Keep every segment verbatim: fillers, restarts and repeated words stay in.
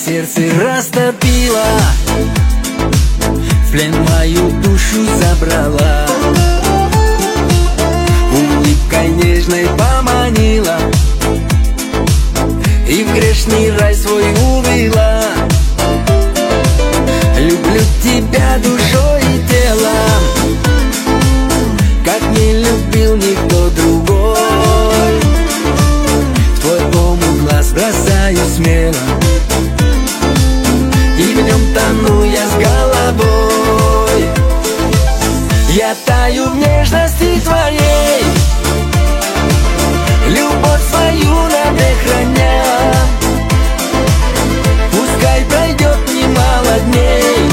сердце растопила, в плен мою душу забрала, улыбкой нежной поманила и в грешный рай свой увела. Люблю тебя душой и телом, как не любил никто другой. В твой омут глаз бросаю смело, и в нем тону я с головой. Я таю в нежности твоей, любовь свою на мне храня. Пускай пройдет немало дней,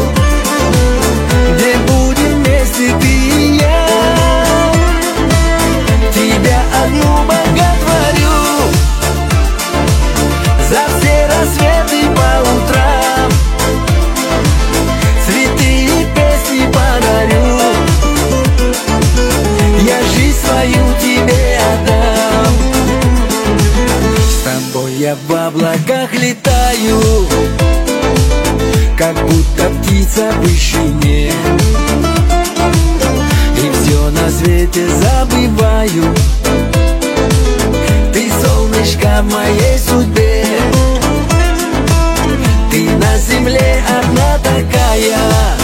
где будем вместе ты и я. Тебя одну боготворю за все рассветы по утрам, цветы и песни подарю, я жизнь свою тебе отдам. С тобой я в облаках летаю, как будто птица в вышине, и все на свете забываю. Ты солнышко в моей судьбе, ты на земле одна такая.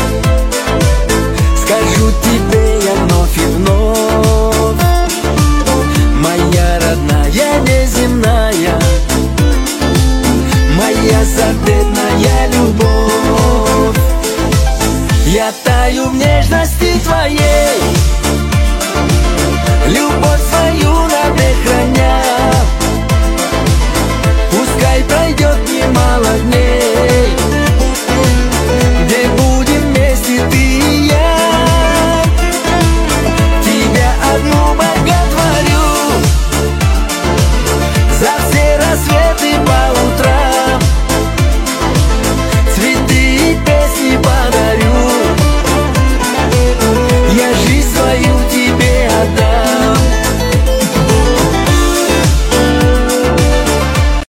Скажу тебе я вновь и вновь, моя родная неземная, моя заветная любовь. Я таю в небе